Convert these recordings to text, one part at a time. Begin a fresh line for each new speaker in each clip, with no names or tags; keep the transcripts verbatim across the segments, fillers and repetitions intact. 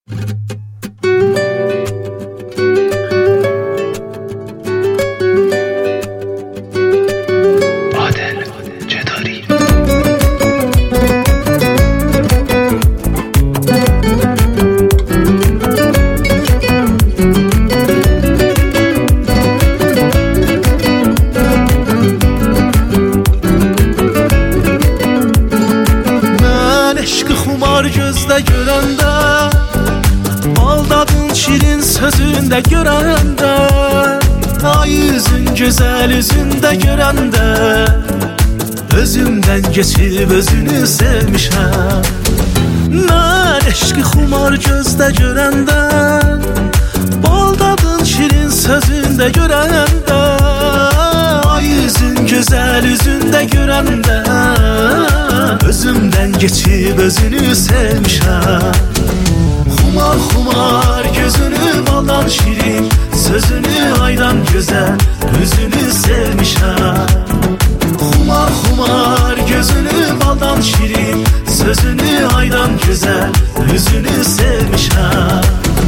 Gözdə görəndə, aldadın şirin sözündə görəndə, ay üzün gözəl üzündə görəndə, özümdən geçib özünü sevmişəm. Mən eşqi xumar gözdə görəndə, aldadın şirin sözündə görəndə, ay üzün gözəl üzündə görəndə, özümdən geçib özünü sevmişəm. Xumar xumar gözünü baldan şirin, sözünü aydan gözəl, üzünü sevmişəm. Xumar xumar gözünü baldan şirin, sözünü aydan gözəl, üzünü sevmişəm.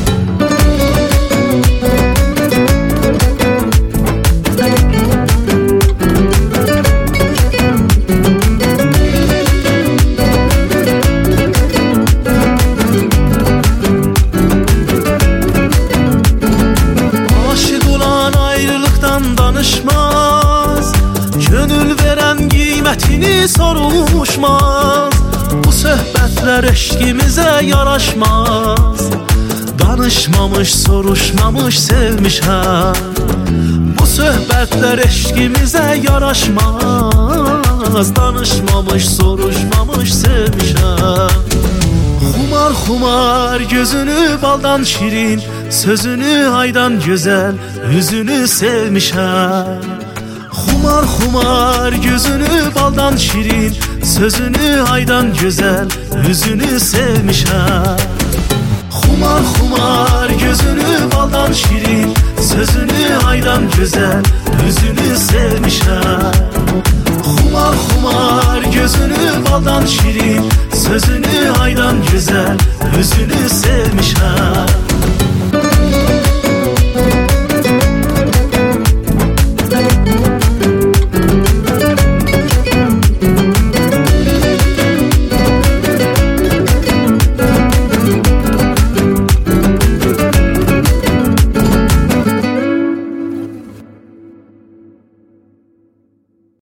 Danışmaz, gönül veren qiymətini soruşmaz. Bu söhbətlər eşqimizə yaraşmaz. Danışmamış, soruşmamış sevmişəm. Bu söhbətlər eşqimizə yaraşmaz. Danışmamış, soruşmamış sevmişəm. Xumar xumar gözünü baldan şirin, sözünü aydan gözəl, üzünü sevmişəm. Xumar xumar gözünü baldan şirin, sözünü aydan gözəl, üzünü sevmişəm. Xumar xumar gözünü baldan şirin, sözünü aydan gözəl, üzünü sevmişəm. Xumar xumar gözünü baldan şirin, sözünü aydan gözəl, üzünü sevmişəm.